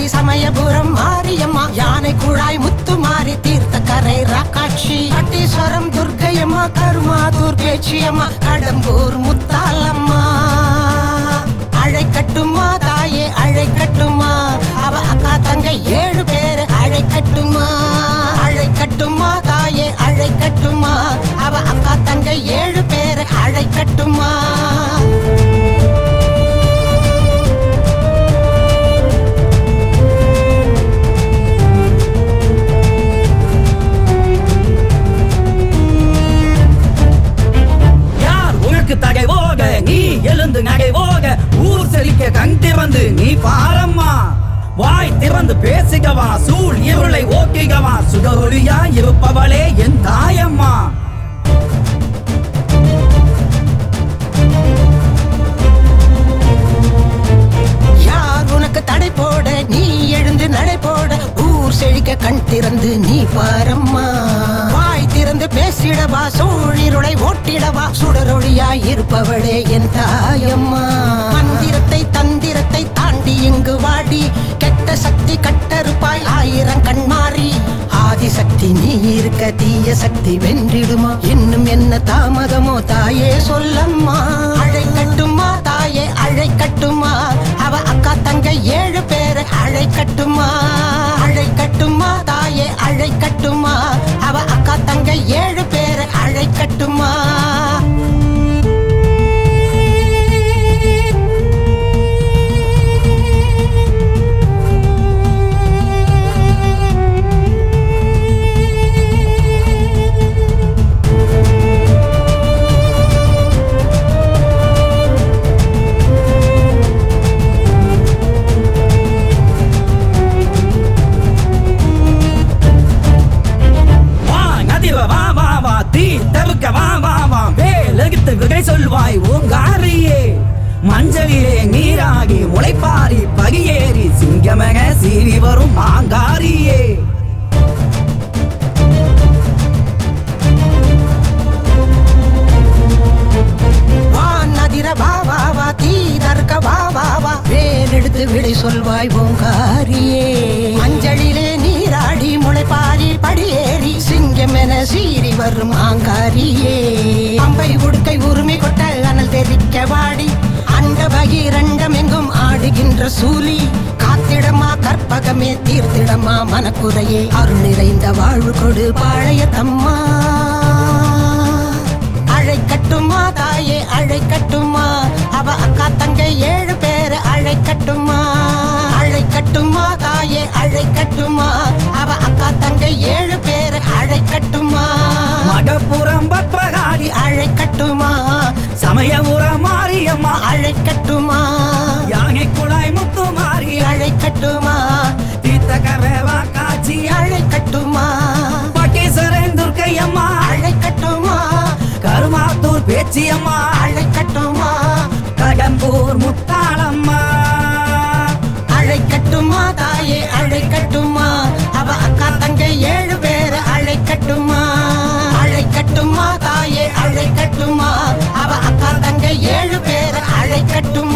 சமயபுரம் மாரியம்மா, யானை குழாய் முத்துமாரி, தீர்த்த கரை ராக்காட்சி, கட்டீஸ்வரம் துர்க்கையம்மா, கருமாதூர் பேச்சியம்மா, கடம்பூர் முத்தாலம்மா. அழை கட்டுமா தாயே அழை கட்டுமா, அவ அக்கா தங்க 7 பேரு அழை கட்டுமா. அழை கட்டுமா தாயே அழை கட்டுமா, அவ அக்கா தங்க 7 பேரு அழை கட்டுமா. தகை போக நீ எழுந்து நகை போக, ஊர் செழிக்க கண் திறந்து நீ பாரம்மா. வாய் திறந்து பேசுகவா, சூழ் இருளை ஓக்குகவா, சுடரொளியா இருப்பவளே என் தாயம்மா. யார் உனக்கு தடை போட, நீ எழுந்து நடை போட, ஊர் செழிக்க கண் திறந்து நீ பாரம்மா. வாய் திறந்து பேசிடவா, சூழிருளை ஓட்டிடவா, சுடரொளியாய் இருப்பவளே என் தாயம்மா. மந்திரத்தை தந்திரத்தை தாண்டி இங்கு வாடி, கெட்ட சக்தி கட்டறுப்பாய் 1000 கண்மாறி. ஆதிசக்தி நீ இருக்க தீய சக்தி வென்றிடுமா, இன்னும் என்ன தாமதமோ தாயே சொல்லம்மா. அழை கட்டுமா தாயே அழை கட்டுமா, அவ அக்கா தங்க 7 பேரு அழை கட்டுமா. அழை கட்டுமா தாயே அழை கட்டுமா, அவ அக்கா தங்க 7 பேரு அழை கட்டுமா. சொல்வாய் ஓங்காரியே, மஞ்சளிலே நீராகி முளைப்பாரி பகியேறி, சிங்கமக சீறி வரும் மாங்காரியே. வானதிர வாவா தீதர்க்க வாவா, வேலெடுத்து விடை சொல்வாய் ஓங்காரியே. மஞ்சளிலே நீராடி முளைப்பாரி படியேறி, சிங்கமென சீறி வரும் ஆங்காரியே. அம்பை உடுக்கை உரிமை கொட்ட அனல் தெரிக்க வாடி, அண்ட பகிரண்டம் எங்கும் ஆடுகின்ற சூலி, காத்திடமா கற்பகமே தீர்த்திடமா மனக்குறையே, அருள் நிறைந்த வாழ்வு கொடு பாளையத்தம்மா. அழை கட்டுமா தாயே அழை கட்டுமா, அவ அக்கா தங்க 7 பேரு அழை கட்டுமா. அழை கட்டுமா தாயே அழை கட்டுமா, அவ அக்கா தங்க 7 பேரு அழை கட்டுமா. மடப்புறம் பத்மகாரி அழை கட்டுமா, சமயபுரம் மாரியம்மா அழை கட்டுமா. யானை குழாய் முத்துமாரி அழை கட்டுமா, தீர்த்த கரவா காட்சி அழை கட்டுமா. பட்டீஸ்வரன் துர்க்கையம்மா அழை கட்டுமா, கருமாத்தூர் பேச்சியம்மா அழை கட்டுமா. கடம்பூர் முத்தாளம்மா. அழை கட்டுமா தாயே அழை கட்டுமா, அவ அக்கா தங்க 7 பேரு அழை கட்டுமா. அழை கட்டுமா தாயே அழை கட்டுமா, அவ அக்கா தங்க 7 பேரு அழை கட்டுமா.